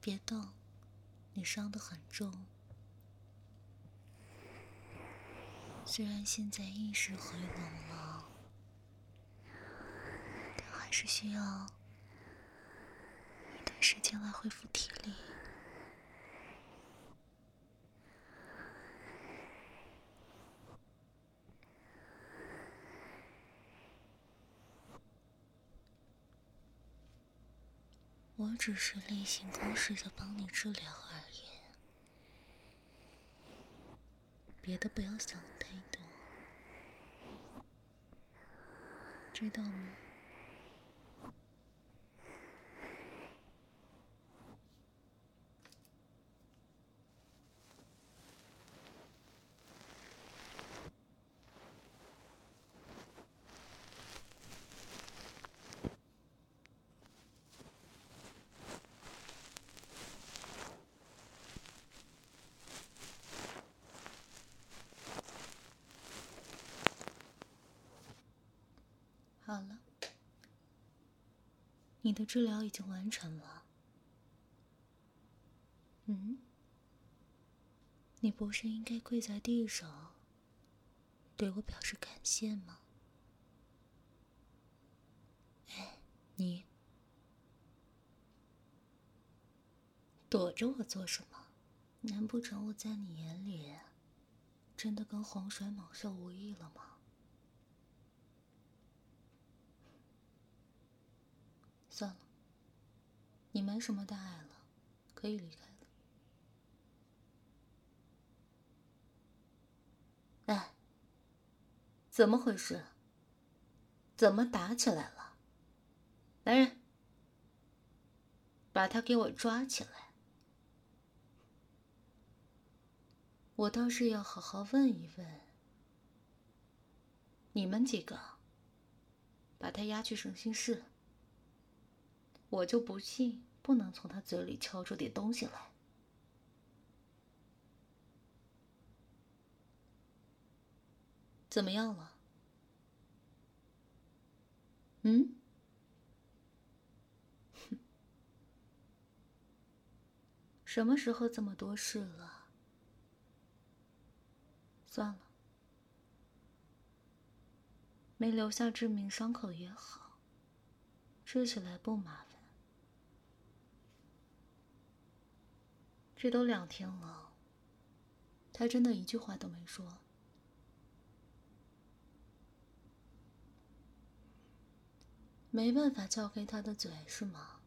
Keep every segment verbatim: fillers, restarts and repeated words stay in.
别动，你伤得很重。虽然现在意识回笼了，但还是需要一段时间来恢复体力。我只是例行公事的帮你治疗而已，别的不要想太多，知道吗？好了，你的治疗已经完成了。嗯？你不是应该跪在地上，对我表示感谢吗？哎，你躲着我做什么？难不成我在你眼里真的跟洪水猛兽无异了吗？算了，你没什么大碍了，可以离开了。哎，怎么回事？怎么打起来了？来人，把他给我抓起来！我倒是要好好问一问，你们几个把他押去审讯室，我就不信不能从他嘴里敲出点东西来。怎么样了？嗯？什么时候这么多事了？算了，没留下致命伤口也好，治起来不麻烦。这都两天了，他真的一句话都没说。没办法撬开他的嘴是吗？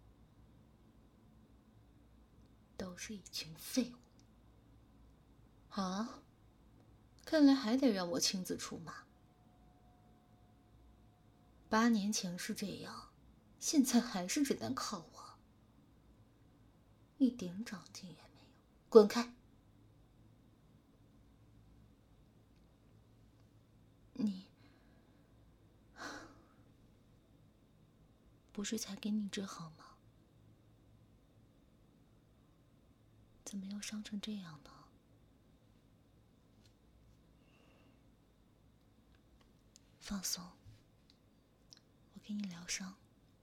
都是一群废物。好，看来还得让我亲自出马。八年前是这样，现在还是只能靠我，一点长进也没有。滚开！你不是才给你治好吗？怎么又伤成这样呢？放松，我给你疗伤。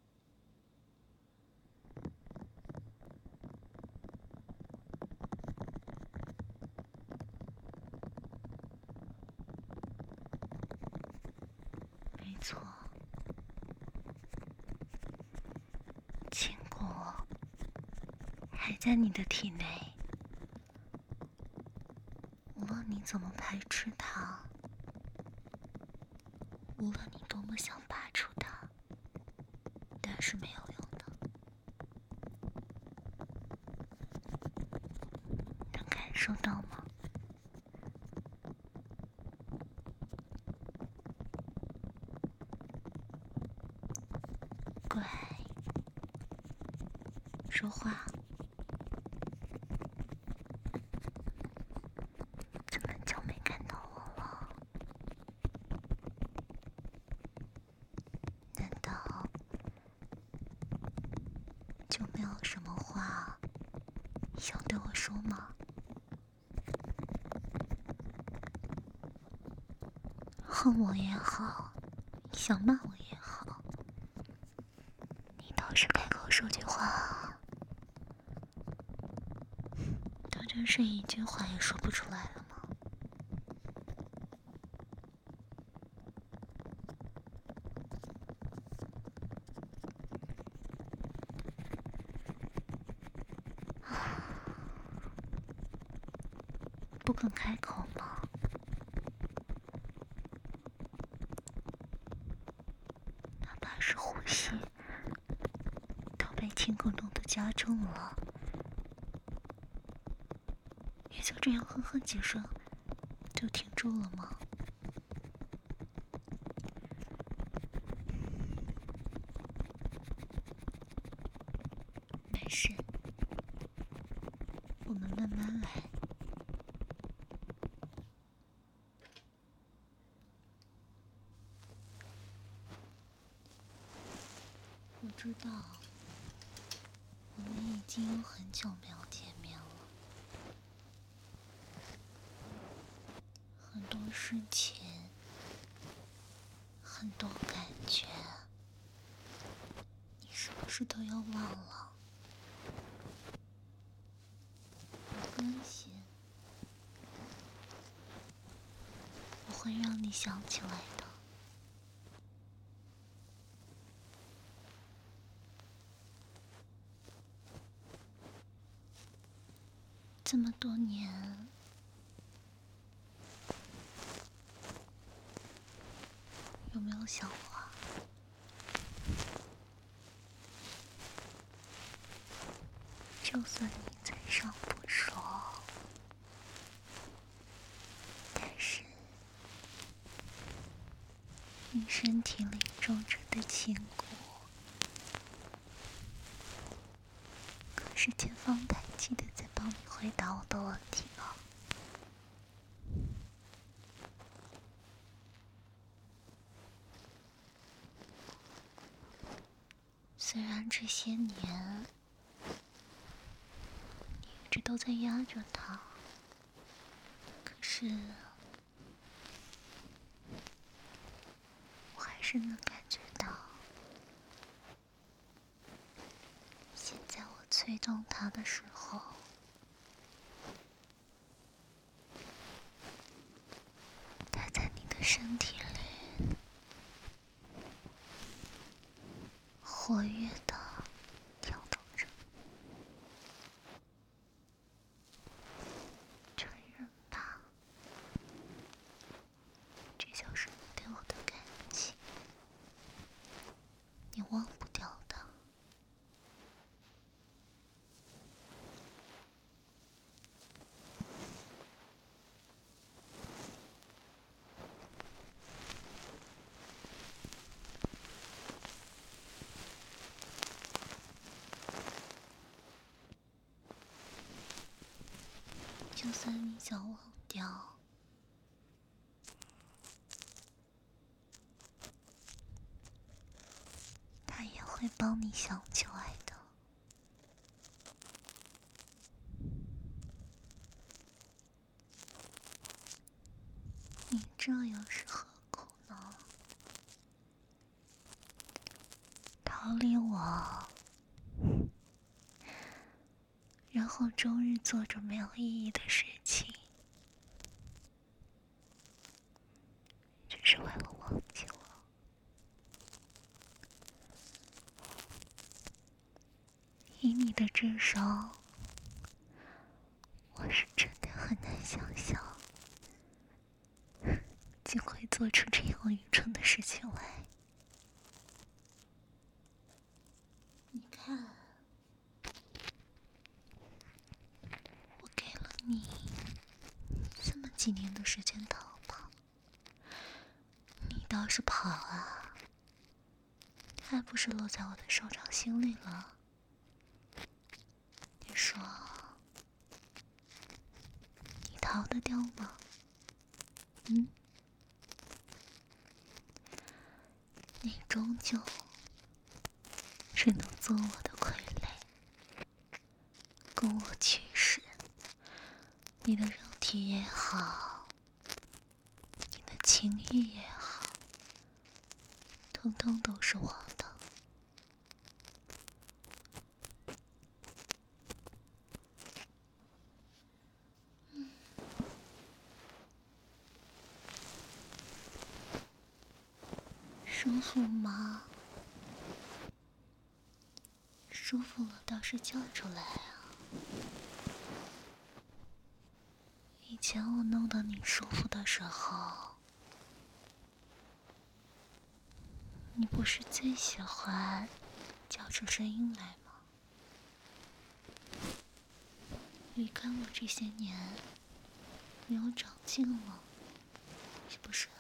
没错，经过还在你的体内，无论你怎么排斥它，无论你多么想拔出它，但是没有用的。能感受到吗？乖，说话。怎么就没看到我了？难道就没有什么话想对我说吗？恨我也好，想骂我也好，你倒是开口说句话。 真是一句话也说不出来了吗？不肯开口吗？哪怕是呼吸都被听不懂的加重了，也就这样哼哼几声就停住了吗？没事，我们慢慢来。我知道，我们已经有很久没有见面了，很多事情，很多感觉，你是不是都要忘了？没关系，我会让你想起来的。这么多年，有没有想过啊？就算你嘴上不说，但是你身体里种着的情蛊，可是千方百计的在帮你回答我的问题呢。虽然这些年你一直都在压着他，可是我还是能感觉到，现在我催动他的时候，他在你的身体里活跃的跳动着。承认吧，这就是你对我的感情，你忘不掉的。就算你想忘掉，他也会帮你想起来的。你这又是何苦呢？逃离我，然后终日做着没有意义的事情，只是为了忘记我。以你的智商，我是真的很难想象，竟会做出这样愚蠢的事情来。你看，我给了你这么几年的时间逃跑，你倒是跑啊，还不是落在我的手掌心里了？你说，你逃得掉吗？嗯？你终究只能做我的傀儡，供我驱使。你的肉体也好，你的情欲也好，通通都是我的。 舒服吗？舒服了倒是叫出来啊！以前我弄得你舒服的时候，你不是最喜欢叫出声音来吗？离开我这些年，你又长进了，是不是啊？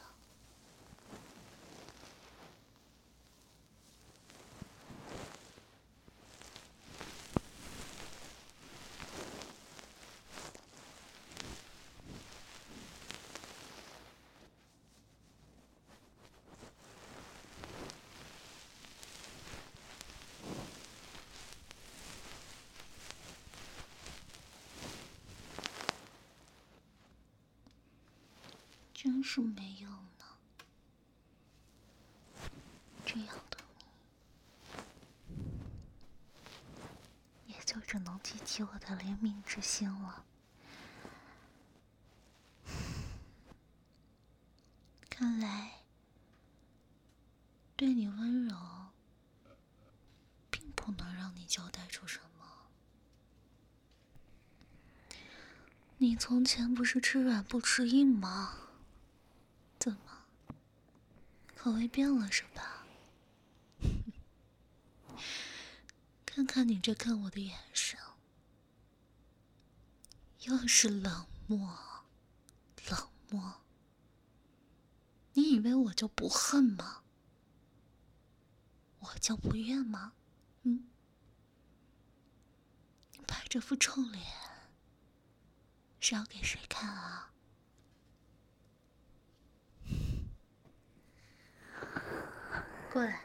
真是没用呢，这样的你，也就只能激起我的怜悯之心了。看来，对你温柔，并不能让你交代出什么。你从前不是吃软不吃硬吗？怎么，口味变了是吧？看看你这看我的眼神，又是冷漠，冷漠。你以为我就不恨吗？我就不怨吗？嗯？摆这副臭脸，是要给谁看啊？过来。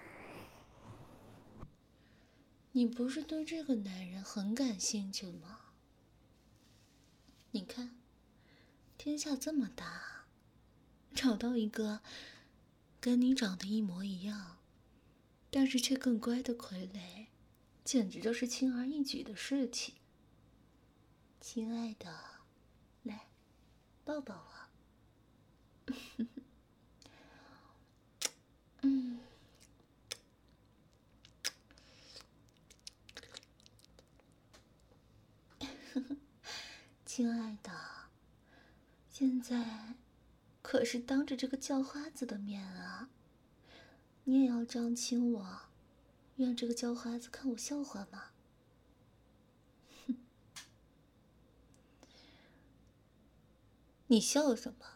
你不是对这个男人很感兴趣吗？你看，天下这么大，找到一个跟你长得一模一样，但是却更乖的傀儡，简直就是轻而易举的事情。亲爱的，来，抱抱我。嗯。亲爱的，现在可是当着这个叫花子的面啊，你也要这样亲我，让这个叫花子看我笑话吗？哼，你笑什么？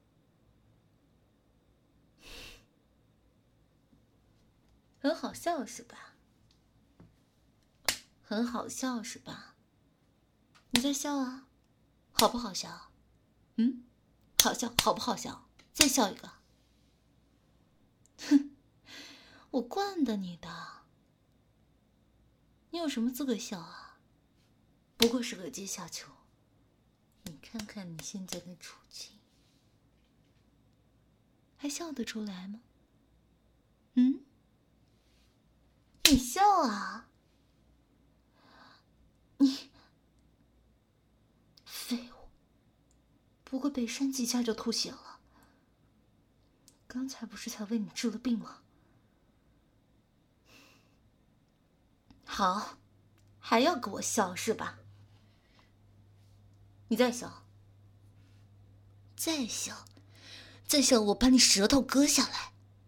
很好笑是吧？很好笑是吧？你在笑啊，好不好笑？嗯，好笑，好不好笑？再笑一个。哼，我惯的你的，你有什么资格笑啊？不过是个阶下囚。你看看你现在的处境，还笑得出来吗？嗯？你笑啊！你废物！不过被扇几下就吐血了。刚才不是才为你治了病吗？好，还要给我笑是吧？你再笑，再笑，再笑，我把你舌头割下来！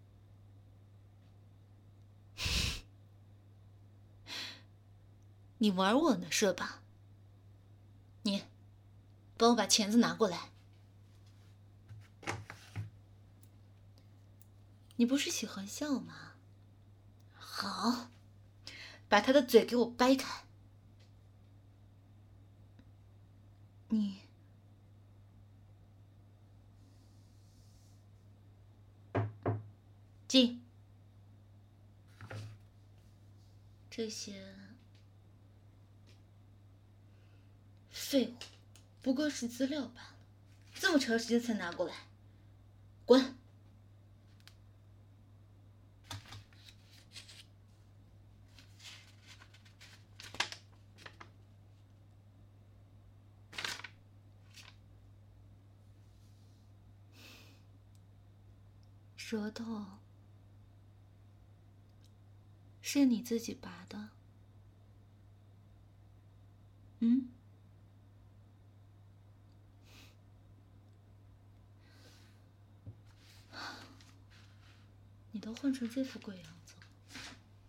你玩我呢是吧？你，帮我把钳子拿过来。你不是喜欢笑吗？好，把他的嘴给我掰开。你，进。这些废物，不过是资料罢了，这么长时间才拿过来，滚！舌头是你自己拔的。嗯？你都混成这副鬼样子了，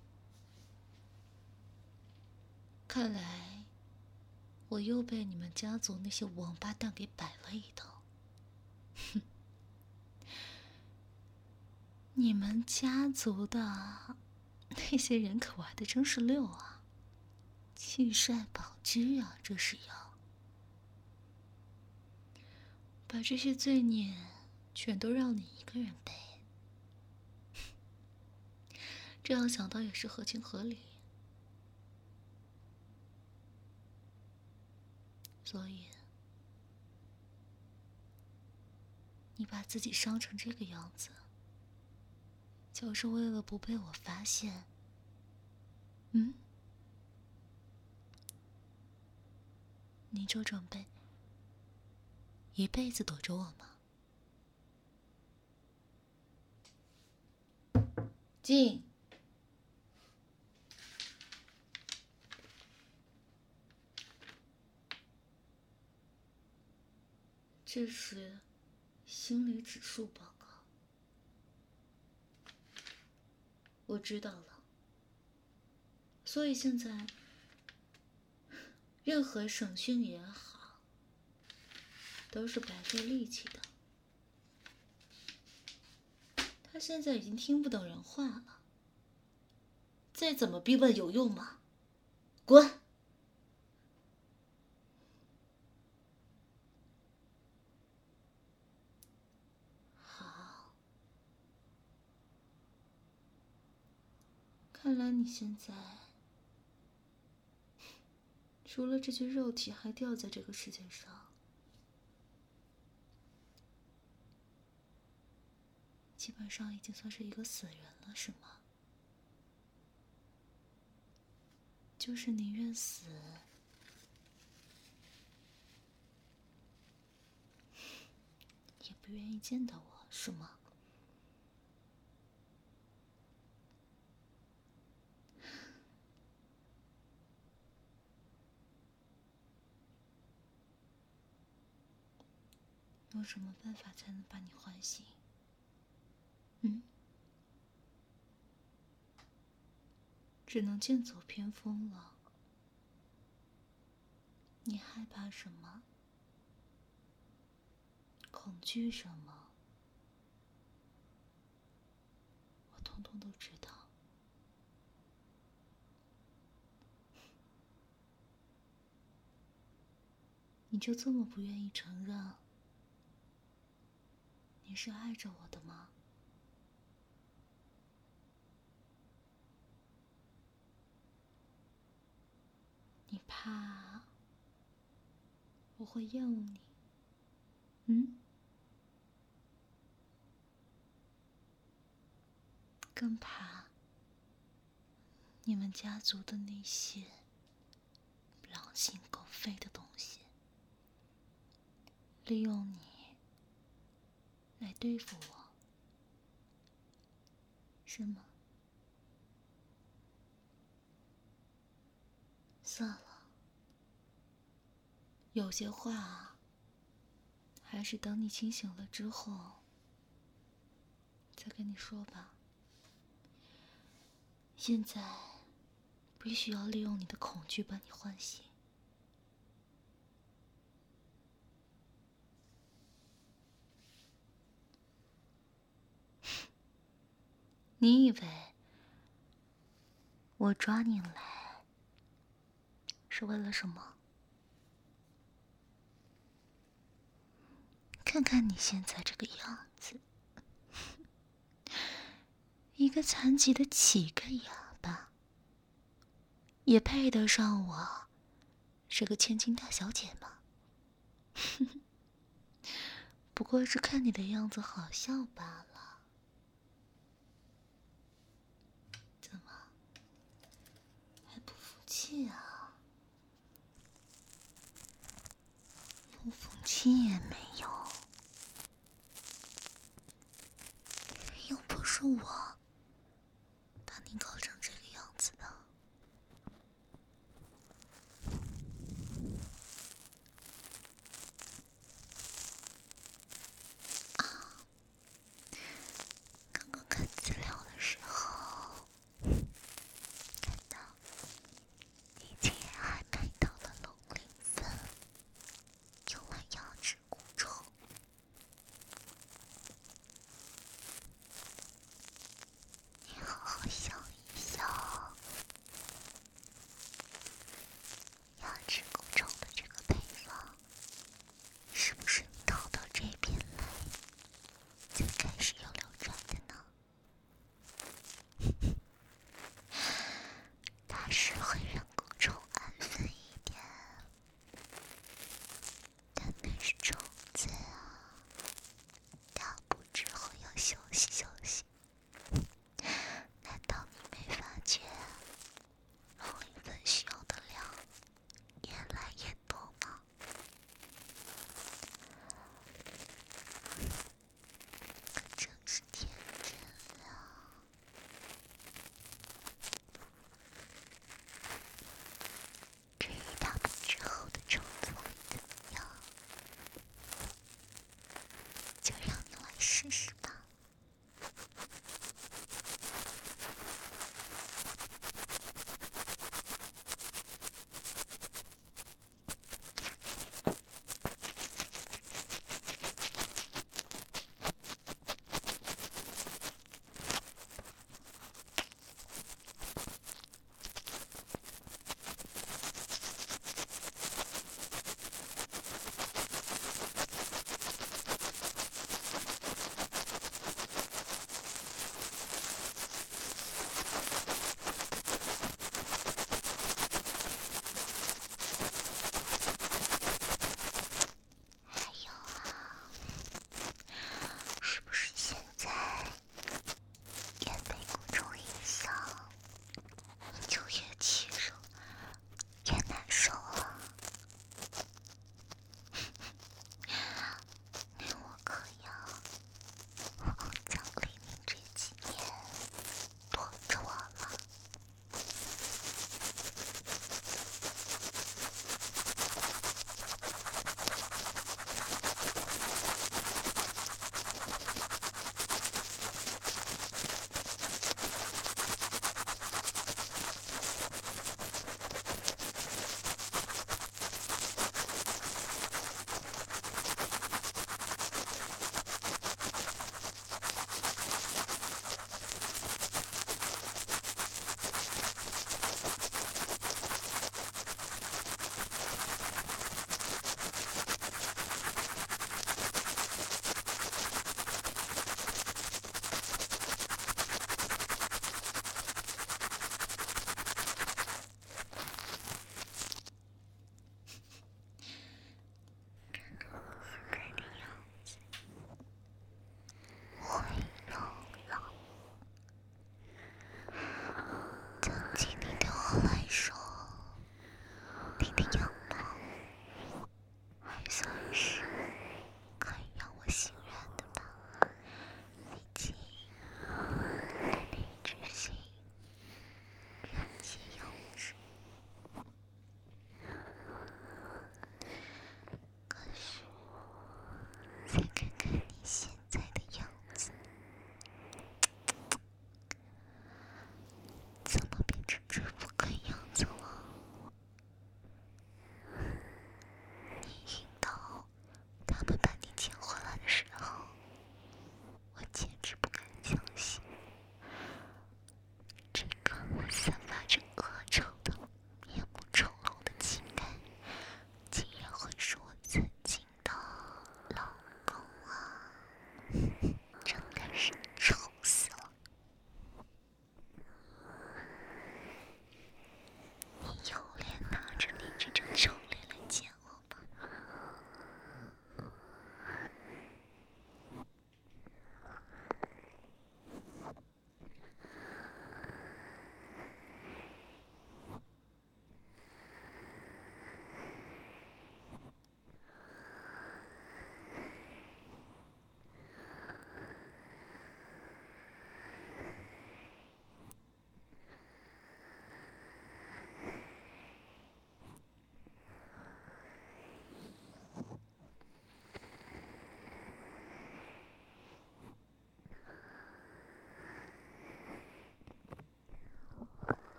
看来我又被你们家族那些王八蛋给摆了一道。哼，你们家族的那些人可玩的真是溜啊，弃帅保车啊，这是要把这些罪孽全都让你一个人背。这样想到也是合情合理，所以你把自己伤成这个样子，就是为了不被我发现。嗯？你就准备一辈子躲着我吗？进。这是心理指数报告。我知道了。所以现在，任何审讯也好，都是白费力气的。他现在已经听不懂人话了，再怎么逼问有用吗？滚！好，看来你现在除了这具肉体还掉在这个世界上，基本上已经算是一个死人了，是吗？就是宁愿死，也不愿意见到我，是吗？有什么办法才能把你唤醒？嗯？只能剑走偏锋了。你害怕什么？恐惧什么？我统统都知道。你就这么不愿意承认你是爱着我的吗？你怕我会厌恶你？嗯？更怕你们家族的那些狼心狗肺的东西利用你来对付我，是吗？算了，有些话还是等你清醒了之后再跟你说吧。现在必须要利用你的恐惧把你唤醒。你以为我抓你来是为了什么？看看你现在这个样子，一个残疾的乞丐哑巴，也配得上我是个千金大小姐吗？不过是看你的样子好笑罢了。怎么还不服气啊？不服气也没用，又不是我把你搞成这个样子。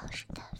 好试探